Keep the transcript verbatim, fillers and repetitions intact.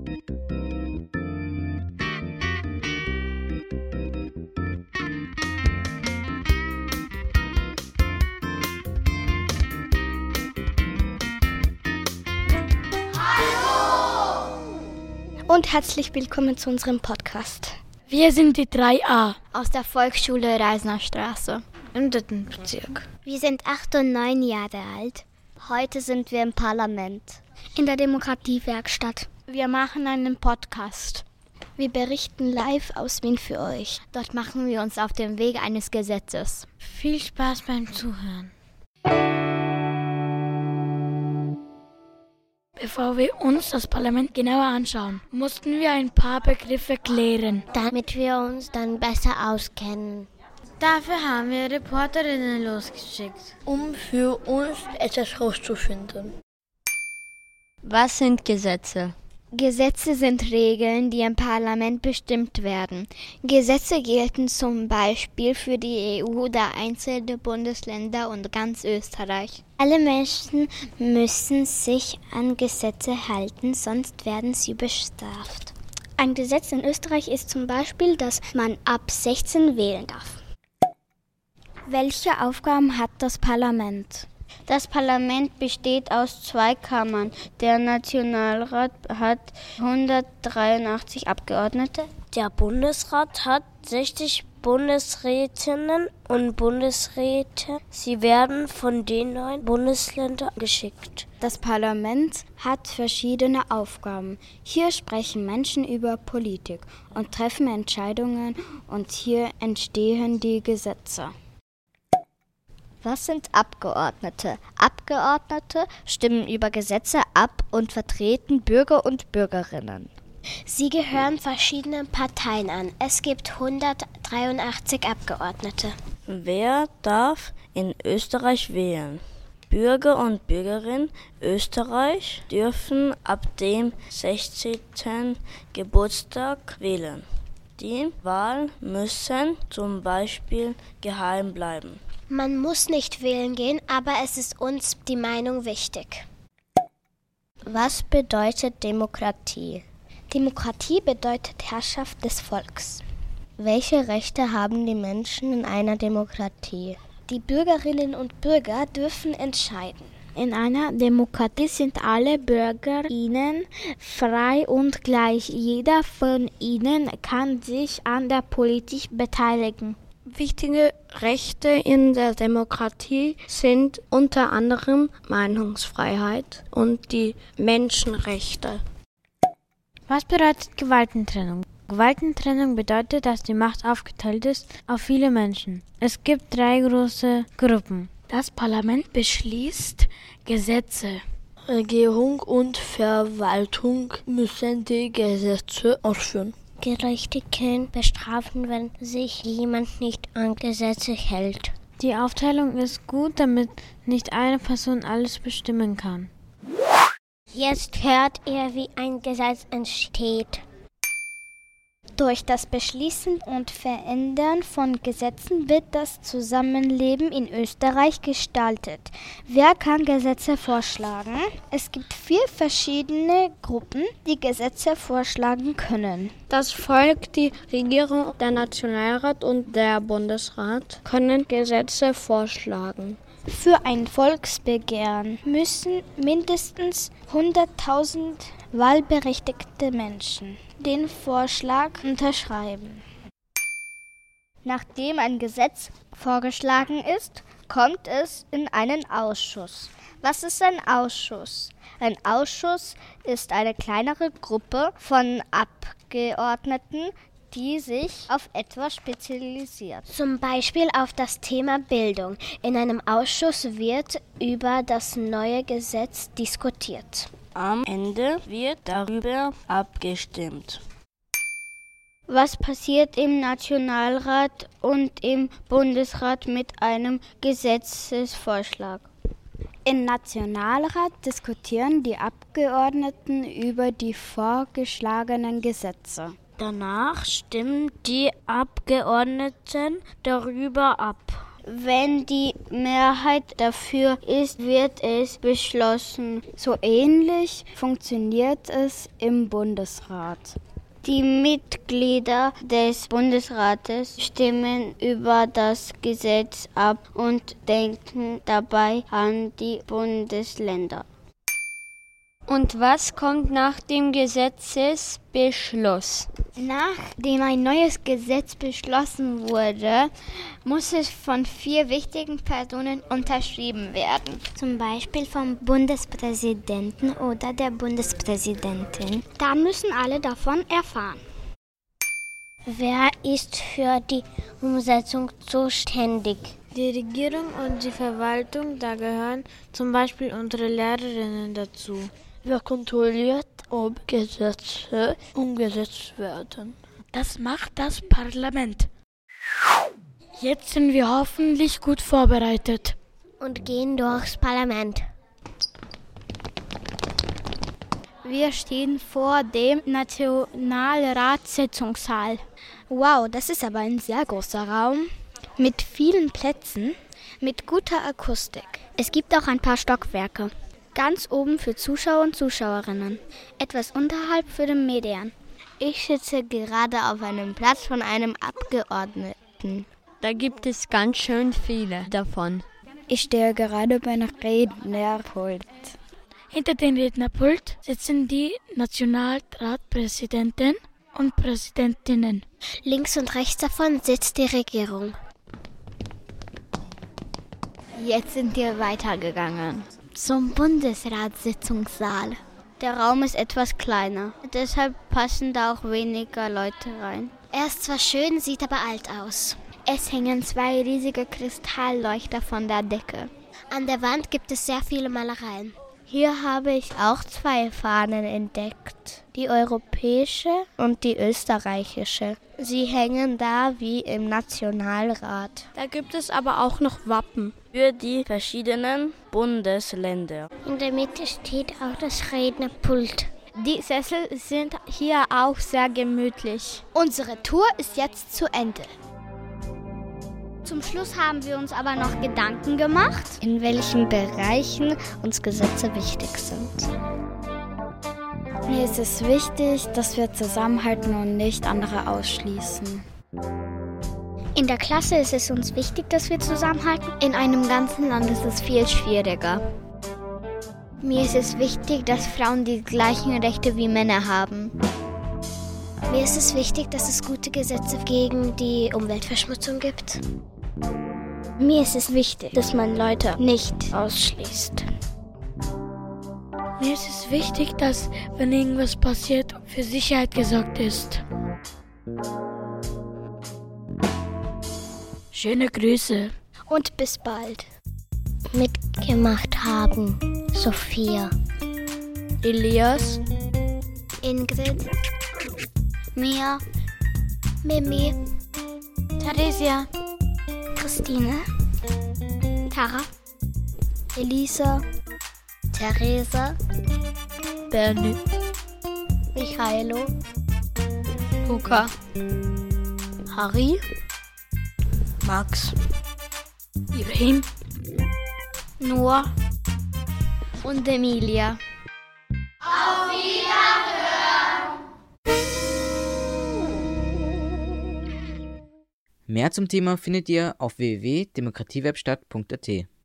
Und herzlich willkommen zu unserem Podcast. Wir sind die drei a aus der Volksschule Reisner Straße im dritten Bezirk. Wir sind acht und neun Jahre alt. Heute sind wir im Parlament. In der Demokratiewerkstatt. Wir machen einen Podcast. Wir berichten live aus Wien für euch. Dort machen wir uns auf den Weg eines Gesetzes. Viel Spaß beim Zuhören. Bevor wir uns das Parlament genauer anschauen, mussten wir ein paar Begriffe klären, damit wir uns dann besser auskennen. Dafür haben wir Reporterinnen losgeschickt, um für uns etwas herauszufinden. Was sind Gesetze? Gesetze sind Regeln, die im Parlament bestimmt werden. Gesetze gelten zum Beispiel für die E U oder einzelne Bundesländer und ganz Österreich. Alle Menschen müssen sich an Gesetze halten, sonst werden sie bestraft. Ein Gesetz in Österreich ist zum Beispiel, dass man ab sechzehn wählen darf. Welche Aufgaben hat das Parlament? Das Parlament besteht aus zwei Kammern. Der Nationalrat hat hundertdreiundachtzig Abgeordnete. Der Bundesrat hat sechzig Bundesrätinnen und Bundesräte. Sie werden von den neun Bundesländern geschickt. Das Parlament hat verschiedene Aufgaben. Hier sprechen Menschen über Politik und treffen Entscheidungen und hier entstehen die Gesetze. Was sind Abgeordnete? Abgeordnete stimmen über Gesetze ab und vertreten Bürger und Bürgerinnen. Sie gehören verschiedenen Parteien an. Es gibt hundertdreiundachtzig Abgeordnete. Wer darf in Österreich wählen? Bürger und Bürgerinnen Österreich dürfen ab dem sechzehnten Geburtstag wählen. Die Wahlen müssen zum Beispiel geheim bleiben. Man muss nicht wählen gehen, aber es ist uns die Meinung wichtig. Was bedeutet Demokratie? Demokratie bedeutet Herrschaft des Volks. Welche Rechte haben die Menschen in einer Demokratie? Die Bürgerinnen und Bürger dürfen entscheiden. In einer Demokratie sind alle BürgerInnen frei und gleich. Jeder von ihnen kann sich an der Politik beteiligen. Wichtige Rechte in der Demokratie sind unter anderem Meinungsfreiheit und die Menschenrechte. Was bedeutet Gewaltentrennung? Gewaltentrennung bedeutet, dass die Macht aufgeteilt ist auf viele Menschen. Es gibt drei große Gruppen. Das Parlament beschließt Gesetze. Regierung und Verwaltung müssen die Gesetze ausführen. Gerechtigkeit bestrafen, wenn sich jemand nicht an Gesetze hält. Die Aufteilung ist gut, damit nicht eine Person alles bestimmen kann. Jetzt hört ihr, wie ein Gesetz entsteht. Durch das Beschließen und Verändern von Gesetzen wird das Zusammenleben in Österreich gestaltet. Wer kann Gesetze vorschlagen? Es gibt vier verschiedene Gruppen, die Gesetze vorschlagen können. Das Volk, die Regierung, der Nationalrat und der Bundesrat können Gesetze vorschlagen. Für ein Volksbegehren müssen mindestens hunderttausend wahlberechtigte Menschen den Vorschlag unterschreiben. Nachdem ein Gesetz vorgeschlagen ist, kommt es in einen Ausschuss. Was ist ein Ausschuss? Ein Ausschuss ist eine kleinere Gruppe von Abgeordneten, die sich auf etwas spezialisiert. Zum Beispiel auf das Thema Bildung. In einem Ausschuss wird über das neue Gesetz diskutiert. Am Ende wird darüber abgestimmt. Was passiert im Nationalrat und im Bundesrat mit einem Gesetzesvorschlag? Im Nationalrat diskutieren die Abgeordneten über die vorgeschlagenen Gesetze. Danach stimmen die Abgeordneten darüber ab. Wenn die Mehrheit dafür ist, wird es beschlossen. So ähnlich funktioniert es im Bundesrat. Die Mitglieder des Bundesrates stimmen über das Gesetz ab und denken dabei an die Bundesländer. Und was kommt nach dem Gesetzesbeschluss? Nachdem ein neues Gesetz beschlossen wurde, muss es von vier wichtigen Personen unterschrieben werden. Zum Beispiel vom Bundespräsidenten oder der Bundespräsidentin. Dann müssen alle davon erfahren. Wer ist für die Umsetzung zuständig? Die Regierung und die Verwaltung, da gehören zum Beispiel unsere Lehrerinnen dazu. Wer kontrolliert, ob Gesetze umgesetzt werden? Das macht das Parlament. Jetzt sind wir hoffentlich gut vorbereitet. Und gehen durchs Parlament. Wir stehen vor dem Nationalratssitzungssaal. Wow, das ist aber ein sehr großer Raum. Mit vielen Plätzen, mit guter Akustik. Es gibt auch ein paar Stockwerke. Ganz oben für Zuschauer und Zuschauerinnen. Etwas unterhalb für die Medien. Ich sitze gerade auf einem Platz von einem Abgeordneten. Da gibt es ganz schön viele davon. Ich stehe gerade bei einem Rednerpult. Hinter dem Rednerpult sitzen die Nationalratspräsidenten und Präsidentinnen. Links und rechts davon sitzt die Regierung. Jetzt sind wir weitergegangen. Zum Bundesratssitzungssaal. Der Raum ist etwas kleiner. Deshalb passen da auch weniger Leute rein. Er ist zwar schön, sieht aber alt aus. Es hängen zwei riesige Kristallleuchter von der Decke. An der Wand gibt es sehr viele Malereien. Hier habe ich auch zwei Fahnen entdeckt. Die europäische und die österreichische. Sie hängen da wie im Nationalrat. Da gibt es aber auch noch Wappen für die verschiedenen Bundesländer. In der Mitte steht auch das Rednerpult. Die Sessel sind hier auch sehr gemütlich. Unsere Tour ist jetzt zu Ende. Zum Schluss haben wir uns aber noch Gedanken gemacht, in welchen Bereichen uns Gesetze wichtig sind. Mir ist es wichtig, dass wir zusammenhalten und nicht andere ausschließen. In der Klasse ist es uns wichtig, dass wir zusammenhalten. In einem ganzen Land ist es viel schwieriger. Mir ist es wichtig, dass Frauen die gleichen Rechte wie Männer haben. Mir ist es wichtig, dass es gute Gesetze gegen die Umweltverschmutzung gibt. Mir ist es wichtig, dass man Leute nicht ausschließt. Mir ist es wichtig, dass, wenn irgendwas passiert, für Sicherheit gesorgt ist. Schöne Grüße. Und bis bald. Mitgemacht haben Sophia, Elias, Ingrid, Mia, Mimi, Theresia, Christine, Tara, Elisa, Theresa, Bernie, Michaelo, Luca, Harry, Max, Ibrahim, Noah und Emilia. Auf Wiederhören! Mehr zum Thema findet ihr auf w w w punkt demokratiewerkstatt punkt a t.